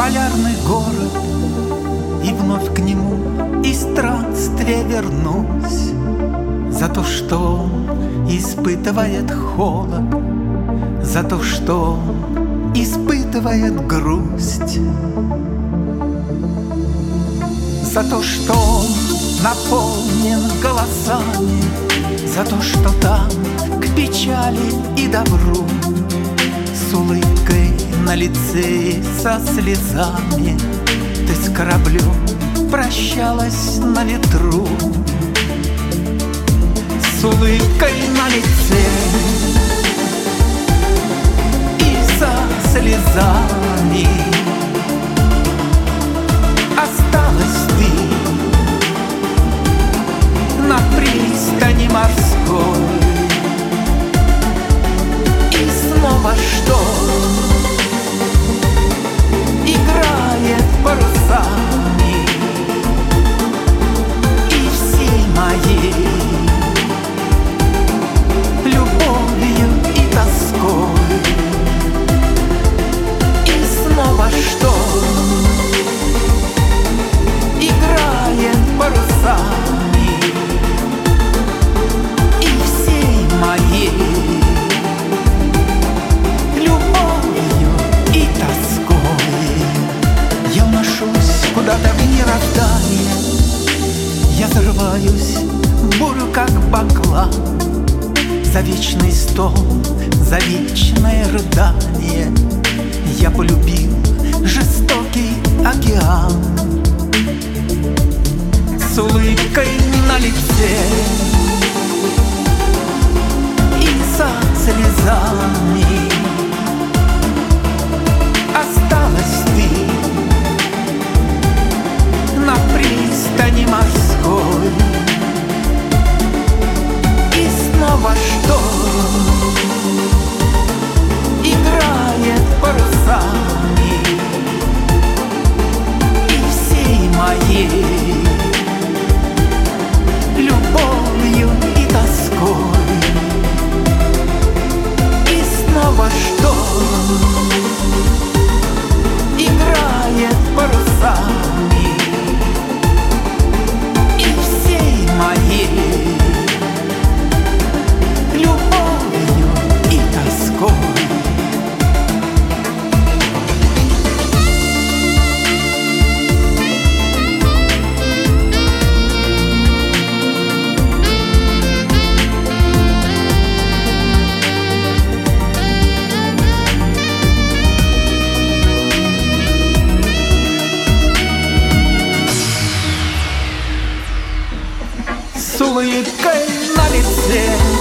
полярный город, и вновь к нему из странствия вернусь. За то, что он испытывает холод, за то, что он испытывает грусть, за то, что он наполнен голосами, за то, что там к печали и добру с улыбкой на лице и со слезами ты с кораблем прощалась на ветру. С улыбкой на лице и со слезами осталась ты на пристани морской. И снова шторм играет парусами, и всей моей любовью и тоской. И снова шторм играет парусами, и всей моей любовью и тоской. Я уношусь куда-то в мироздание, я зарываюсь в бурю, как баклан, за вечный стол, за вечное рыдание. Я полюбил жестокий океан. С улыбкой на лице и со слезами осталась ты на пристани морской. И снова шторм играет парусами, и всей моей любовью и тоской. И снова шторм играет парусами, и всей моей любовью и тоской. С улыбкой на лице